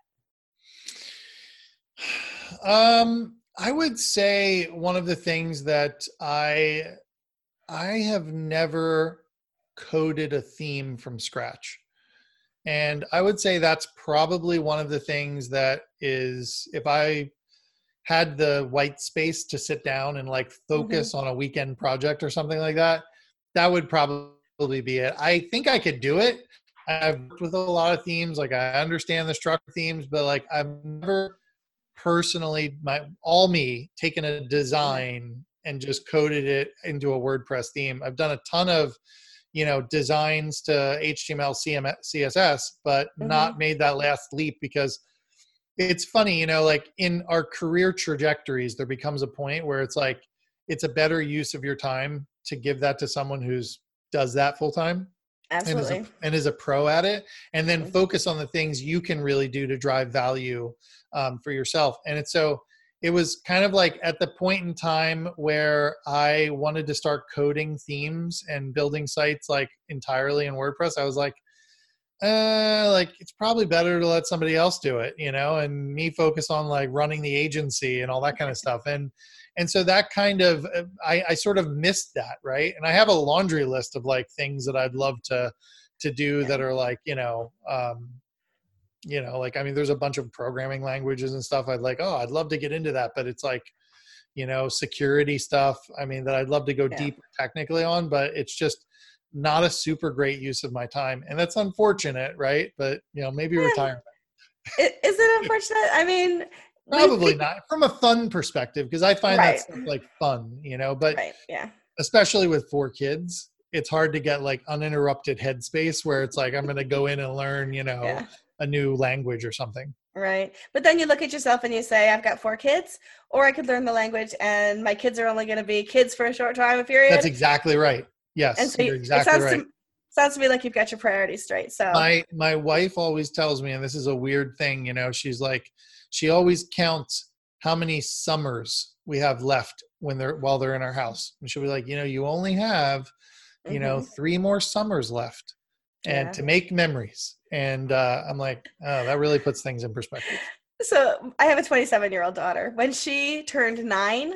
Um, I would say one of the things that I I have never coded a theme from scratch. And I would say that's probably one of the things that is, if I had the white space to sit down and like focus mm-hmm. on a weekend project or something like that, that would probably be it. I think I could do it. I've worked with a lot of themes. Like I understand the structure themes, but like I've never personally, my all me, taken a design and just coded it into a WordPress theme. I've done a ton of, you know, designs to H T M L, C S S, but mm-hmm. not made that last leap because it's funny, you know, like in our career trajectories, there becomes a point where it's like, it's a better use of your time to give that to someone who's does that full time. Absolutely. And is, a, and is a pro at it, and then focus on the things you can really do to drive value um, for yourself. And it's so it was kind of like at the point in time where I wanted to start coding themes and building sites like entirely in WordPress. I was like, uh, like it's probably better to let somebody else do it, you know, and me focus on like running the agency and all that kind of stuff. And And so that kind of, I, I sort of missed that, right? And I have a laundry list of like things that I'd love to to do that are like, you know, um, you know, like, I mean, there's a bunch of programming languages and stuff I'd like, oh, I'd love to get into that. But it's like, you know, security stuff, I mean, that I'd love to go yeah. deeper technically on, but it's just not a super great use of my time. And that's unfortunate, right? But, you know, maybe retirement. Is it unfortunate? I mean... Probably not from a fun perspective, because I find right. that stuff like fun, you know, but right. yeah. especially with four kids, it's hard to get like uninterrupted headspace where it's like, I'm going to go in and learn, you know, yeah. a new language or something. Right. But then you look at yourself and you say, I've got four kids, or I could learn the language and my kids are only going to be kids for a short time period. That's exactly right. Yes. And so you're exactly it sounds right. To, sounds to me like you've got your priorities straight. So my, my wife always tells me, and this is a weird thing, you know, she's like, she always counts how many summers we have left when they're while they're in our house. And she'll be like, you know, you only have, you mm-hmm. know, three more summers left and yeah. to make memories. And uh, I'm like, oh, that really puts things in perspective. So I have a twenty-seven year old daughter. When she turned nine,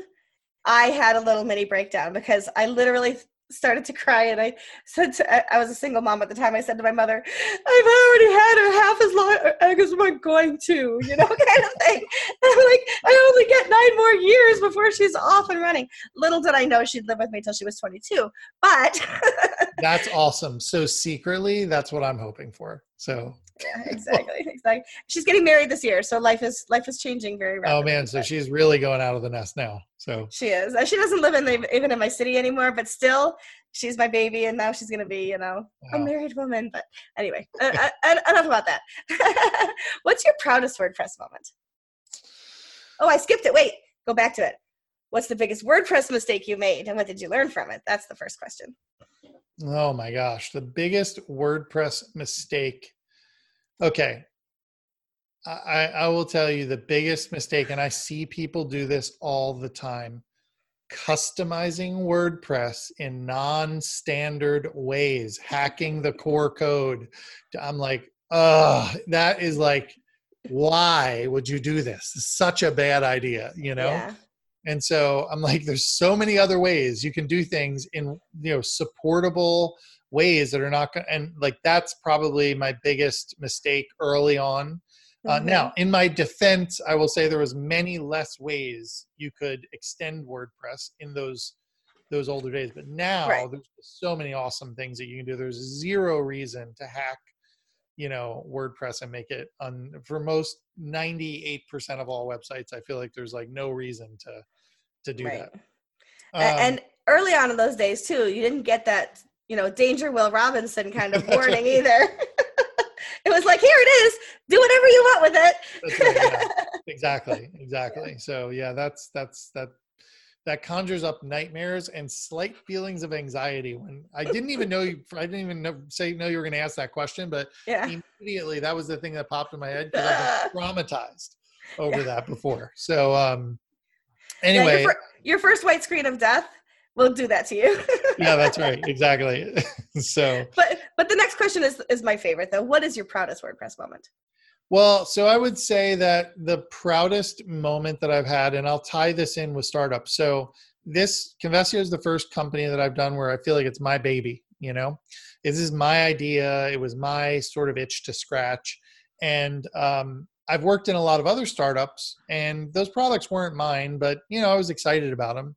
I had a little mini breakdown because I literally started to cry, and I said to, I was a single mom at the time, I said to my mother, I've already had her half as long as I'm going to, you know, kind of thing. And I'm like, I only get nine more years before she's off and running. Little did I know she'd live with me till she was twenty-two, but that's awesome. So secretly, that's what I'm hoping for. So yeah, exactly, exactly. She's getting married this year, so life is life is changing very rapidly. Oh man, so but she's really going out of the nest now. So she is. She doesn't live in the, even in my city anymore, but still, she's my baby, and now she's going to be, you know, wow. a married woman. But anyway, uh, uh, enough about that. What's your proudest WordPress moment? Oh, I skipped it. Wait, go back to it. What's the biggest WordPress mistake you made, and what did you learn from it? That's the first question. Oh my gosh, the biggest WordPress mistake. Okay. I, I will tell you the biggest mistake, and I see people do this all the time, customizing WordPress in non-standard ways, hacking the core code. I'm like, oh, that is like, why would you do this? It's such a bad idea, you know? Yeah. And so I'm like, there's so many other ways you can do things in, you know, supportable ways that are not going to, and like, that's probably my biggest mistake early on. Uh, Mm-hmm. Now, in my defense, I will say there was many less ways you could extend WordPress in those those older days. But now Right. there's so many awesome things that you can do. There's zero reason to hack, you know, WordPress and make it un, for most ninety-eight percent of all websites. I feel like there's like no reason to to do Right. that. Um, And early on in those days too, you didn't get that, you know, danger Will Robinson kind of warning right. either. It was like, here it is, do whatever you want with it. That's right, yeah. Exactly, exactly. Yeah. So yeah, that's that's that that conjures up nightmares and slight feelings of anxiety. When I didn't even know you, I didn't even know, say no, you were going to ask that question, but Yeah. immediately that was the thing that popped in my head because I've been traumatized over Yeah. that before. So um, Yeah, anyway, your, fir- your first white screen of death will do that to you. yeah, that's right, exactly. So, but but the next question is is my favorite though. What is your proudest WordPress moment? well, so I would say that the proudest moment that I've had, and I'll tie this in with startups. So this Convesio is the first company that I've done where I feel like it's my baby, you know, this is my idea. It was my sort of itch to scratch. And um, I've worked in a lot of other startups and those products weren't mine, but you know, I was excited about them.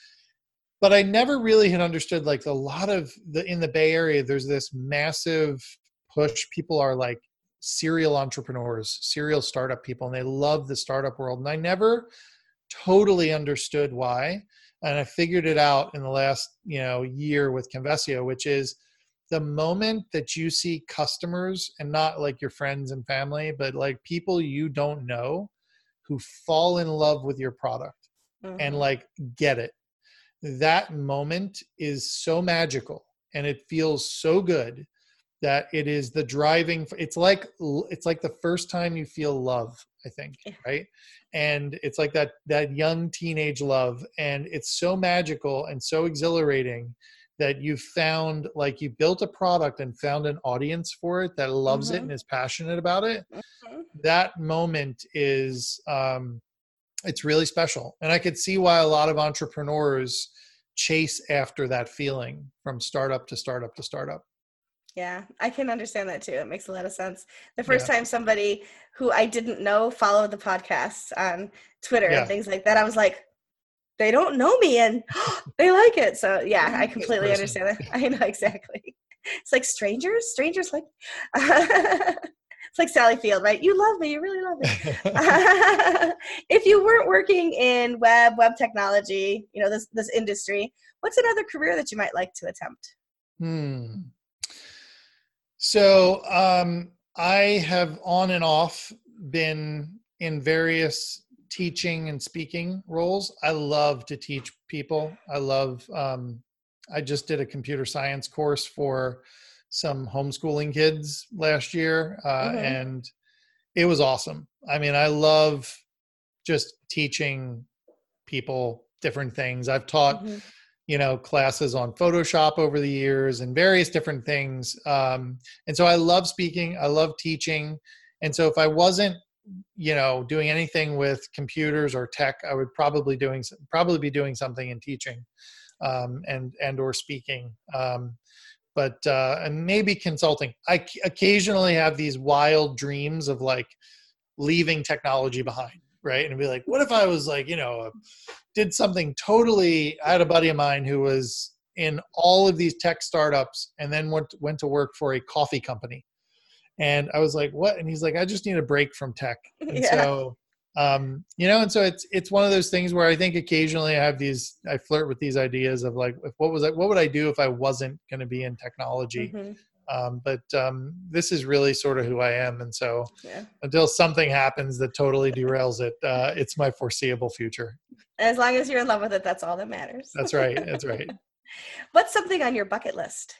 But I never really had understood like a lot of the, in the Bay Area, there's this massive push. People are like serial entrepreneurs, serial startup people, and they love the startup world. And I never totally understood why. And I figured it out in the last, you know, year with Convesio, which is the moment that you see customers and not like your friends and family, but like people you don't know who fall in love with your product mm-hmm. and like get it. That moment is so magical and it feels so good that it is the driving. It's like, it's like the first time you feel love, I think. Right. And it's like that, that young teenage love. And it's so magical and so exhilarating that you found like you built a product and found an audience for it that loves mm-hmm. it and is passionate about it. Mm-hmm. That moment is, um, it's really special. And I could see why a lot of entrepreneurs chase after that feeling from startup to startup to startup. Yeah, I can understand that too. It makes a lot of sense. The first yeah. time somebody who I didn't know followed the podcast on Twitter yeah. and things like that, I was like, they don't know me and they like it. So yeah, I completely understand that. I know exactly. It's like strangers, strangers like, it's like Sally Field, right? You love me. You really love me. If you weren't working in web, web technology, you know, this, this industry, what's another career that you might like to attempt? Hmm. So um, I have on and off been in various teaching and speaking roles. I love to teach people. I love, um, I just did a computer science course for some homeschooling kids last year. Uh, mm-hmm. And it was awesome. I mean, I love just teaching people different things. I've taught, mm-hmm. you know, classes on Photoshop over the years and various different things. Um, and so I love speaking. I love teaching. And so if I wasn't, you know, doing anything with computers or tech, I would probably doing probably be doing something in teaching um, and and or speaking. Um, but uh, and maybe consulting. I c- occasionally have these wild dreams of like leaving technology behind, right? And be like, what if I was like, you know, did something totally. I had a buddy of mine who was in all of these tech startups and then went went to work for a coffee company. And I was like, what? And he's like, I just need a break from tech. And yeah. so, um, you know, and so it's, it's one of those things where I think occasionally I have these, I flirt with these ideas of like, if, what was I, what would I do if I wasn't going to be in technology? Mm-hmm. Um, but um, this is really sort of who I am. And so Yeah. until something happens that totally derails it, uh, it's my foreseeable future. As long as you're in love with it, that's all that matters. That's right. That's right. What's something on your bucket list?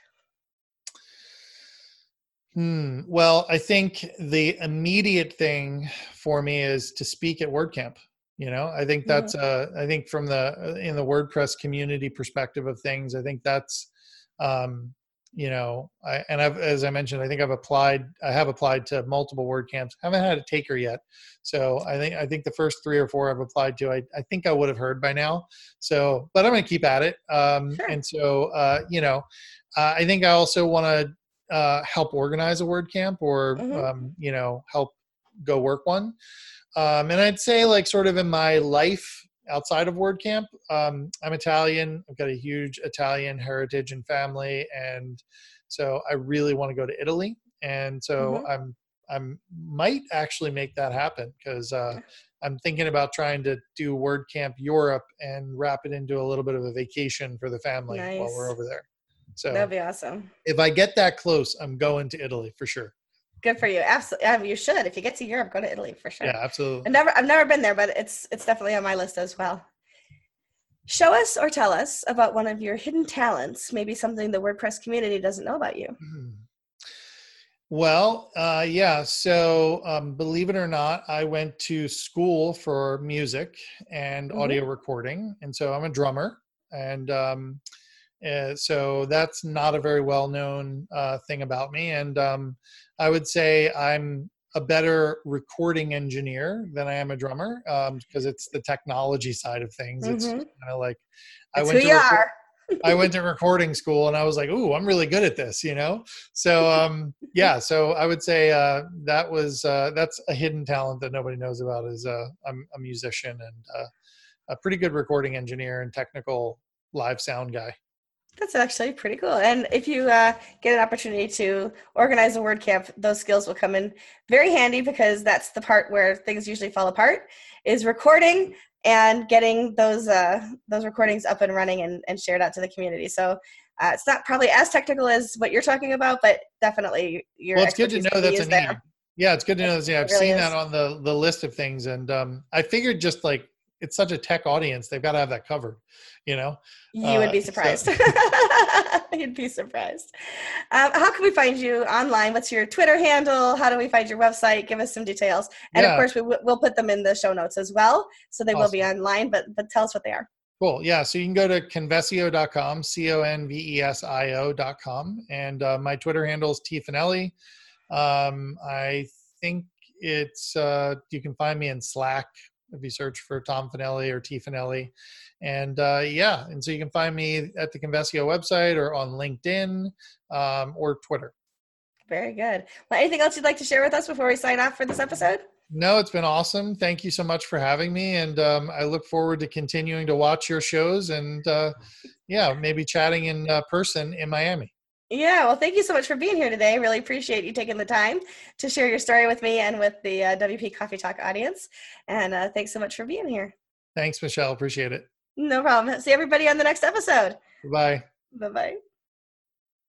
Hmm. Well, I think the immediate thing for me is to speak at WordCamp. You know, I think that's, uh, I think from the, in the WordPress community perspective of things, I think that's, um, you know, I, and I've, as I mentioned, I think I've applied, I have applied to multiple WordCamps. Haven't had a taker yet. So I think, I think the first three or four I've applied to, I, I think I would have heard by now. So, but I'm going to keep at it. Um, Sure. And so, uh, you know, uh, I think I also want to uh, help organize a WordCamp or, Mm-hmm. um, you know, help go work one. Um, and I'd say like sort of in my life outside of WordCamp, um, I'm Italian. I've got a huge Italian heritage and family. And so I really want to go to Italy. And so Mm-hmm. I'm, I'm might actually make that happen because uh, I'm thinking about trying to do WordCamp Europe and wrap it into a little bit of a vacation for the family Nice. while we're over there. So That'd be awesome. If I get that close, I'm going to Italy for sure. Good for you. Absolutely. I mean, you should. If you get to Europe, go to Italy for sure. Yeah, absolutely. I've never, I've never been there, but it's, it's definitely on my list as well. Show us or tell us about one of your hidden talents, maybe something the WordPress community doesn't know about you. Well, uh, yeah. So um, believe it or not, I went to school for music and Mm-hmm. audio recording. And so I'm a drummer. And um, uh, so that's not a very well-known uh, thing about me. And um, I would say I'm a better recording engineer than I am a drummer because um, it's the technology side of things. Mm-hmm. It's kind of like I went who to you record- are. I went to recording school and I was like, ooh, I'm really good at this, you know? So, um, yeah, so I would say uh, that was, uh, that's a hidden talent that nobody knows about is uh, I'm a musician and uh, a pretty good recording engineer and technical live sound guy. That's actually pretty cool. And if you uh, get an opportunity to organize a WordCamp, those skills will come in very handy because that's the part where things usually fall apart is recording and getting those uh, those recordings up and running and, and shared out to the community. So uh, it's not probably as technical as what you're talking about, but definitely your Well, it's good to know that's a need. there. Yeah, it's good to know. That, yeah, I've really seen is. that on the, the list of things. And um, I figured just like, it's such a tech audience, they've got to have that covered, you know? You would be Uh, surprised. so- You'd be surprised. Um, how can we find you online? What's your Twitter handle? How do we find your website? Give us some details. And Yeah. of course, we w- we'll put them in the show notes as well. So they will be Awesome. online, but but tell us what they are. Cool. Yeah. So you can go to convesio dot com, C O N V E S I O dot com. And uh, my Twitter handle is T Finelli. Um, I think it's, uh, you can find me in Slack if you search for Tom Finelli or T Finelli. And uh, yeah, and so you can find me at the Convesio website or on LinkedIn um, or Twitter. Very good. Well, anything else you'd like to share with us before we sign off for this episode? No, it's been awesome. Thank you so much for having me. And um, I look forward to continuing to watch your shows and uh, yeah, maybe chatting in uh, person in Miami. Yeah, well, thank you so much for being here today. Really appreciate you taking the time to share your story with me and with the uh, W P Coffee Talk audience. And uh, thanks so much for being here. Thanks, Michelle. Appreciate it. No problem. See everybody on the next episode. Bye. Bye-bye.